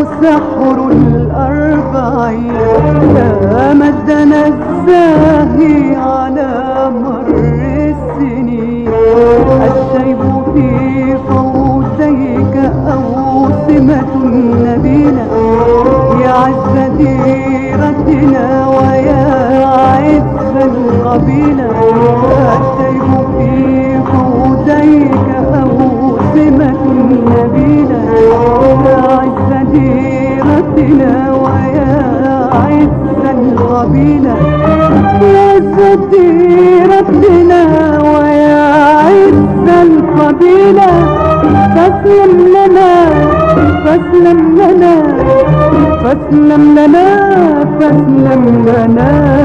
سحر الأربعين تمدنا الزاهي على مر السنين. الشيب في فوزيك أوسمة نبينا يا عز ديرتنا ويا عز القبيلة. الشيب في فوزيك أوسمة نبينا يا عز ديرتنا ويا عز القبيلة. يا عز ديرتنا ويا عز القبيلة. فاسلم لنا فاسلم لنا فاسلم لنا فاسلم لنا.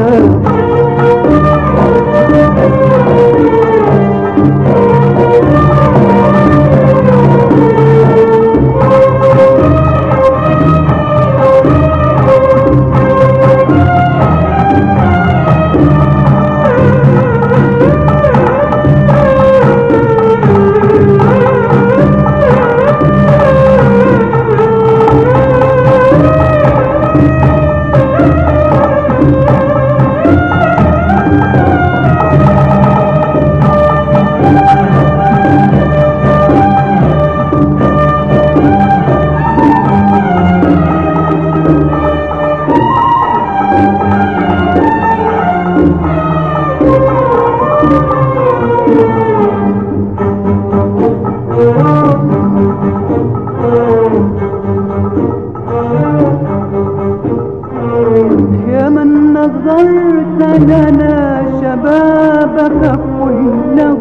يا من نظرت لنا شبابك كله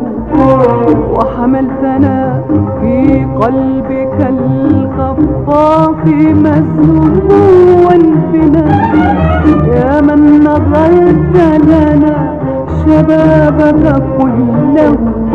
وحملتنا في قلبك الخفاق مسموعا بنا. يا من نظرت لنا شبابك كله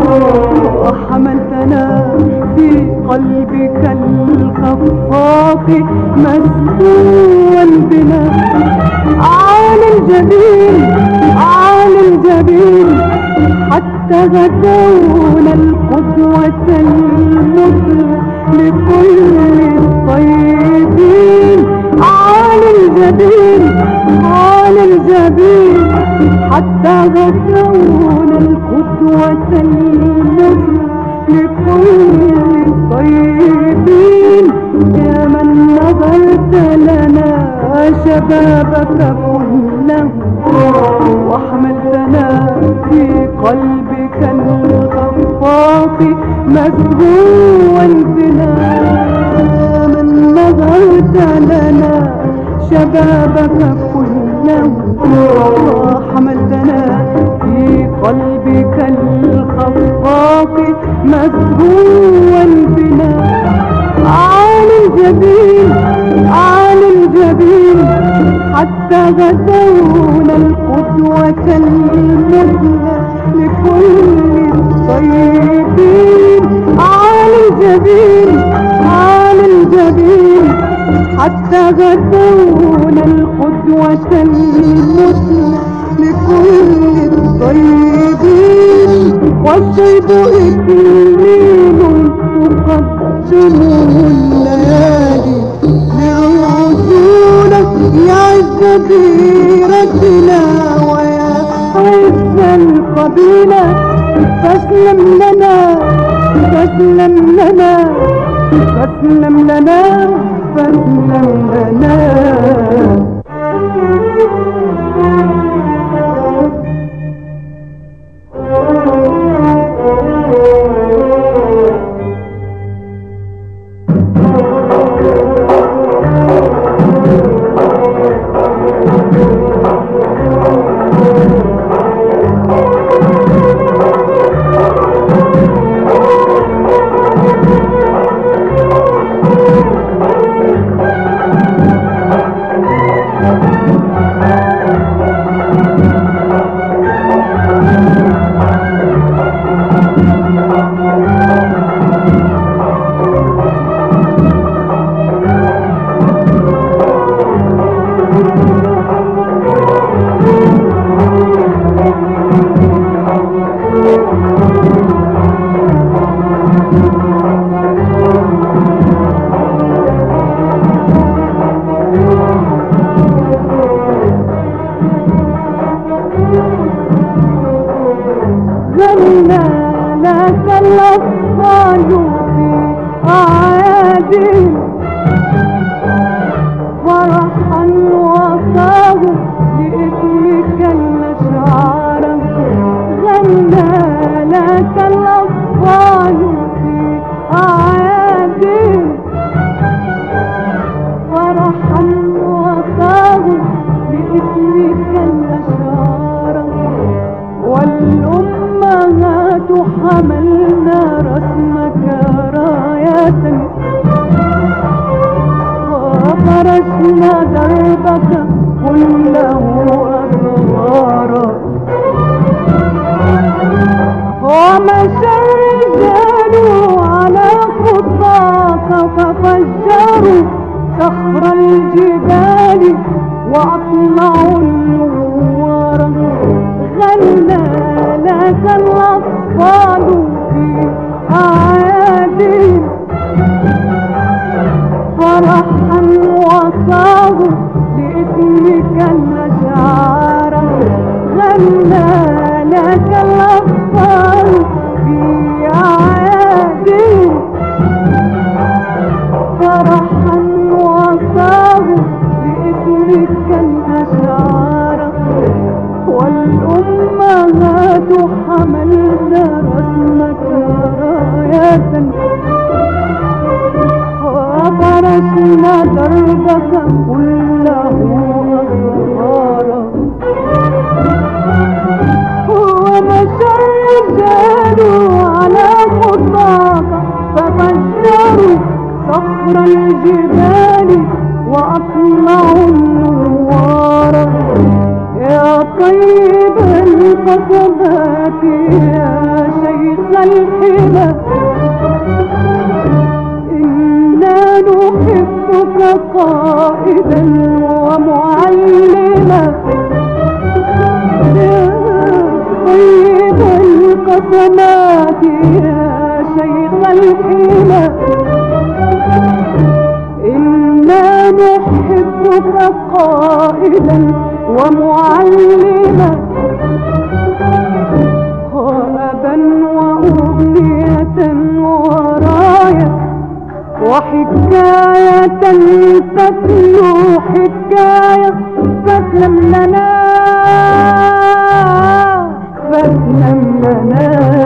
وحملتنا في قلبك الخفاق مسموعا بنا. عالي الجبين عالي الجبين حتى غدونا القدوة المثلى لكل الطيبين. عالي الجبين عالي الجبين حتى غدونا القدوة المثلى لكل الطيبين. يا من نظرت لنا شبابك كله وحملتنا في قلبك الخفاق مسجوعا بنا. يا من نظرت لنا شبابك كله وحملتنا في قلبك الخفاق مسجوعا بنا. عالي الجبين عالي الجبين حتى غدونا القدوة المثلى لكل الطيبين. عالي الجبين عالي الجبين حتى غدونا القدوة المثلى لكل الطيبين. والشيب إكليل تقدمه الليالي لعجولك يا عز ديرتنا ويا عز القبيلة. فاسلم لنا فاسلم لنا فاسلم لنا فاسلم لنا. لك الأطفال في أعيادهم فرحا وصاغوا لاسمك الأشعار غنى لك الأطفال في أعيادهم فرحا وصاغوا لاسمك الأشعار والأمهات حملنا رسمك راية وفرشنا دربك كله أسرارا ومشى الرجال على خطاك ففجروا صخر الجبال وأطلعوا النوار غنى لك الأطفال في أعيادهم فرحا وصاغوا لاسمك الأشعار غنى لك الأطفال في أعيادهم فرحا وصاغوا لاسمك الأشعار والأمهات حملنا رسمك راية وفرشنا دربك كله أسرارا ومشى الرجال على خطاك ففجروا صخر الجبال وأطلعوا النوار يا طيب القصبات يا شيخ الحمى إنا نحبك قائدا ومعلما يا طيب القصبات يا شيخ الحمى إنا نحبك قائدا ومعلما وأبا وأغنية وراية وحكاية تتلو حكاية فاسلم لنا فاسلم لنا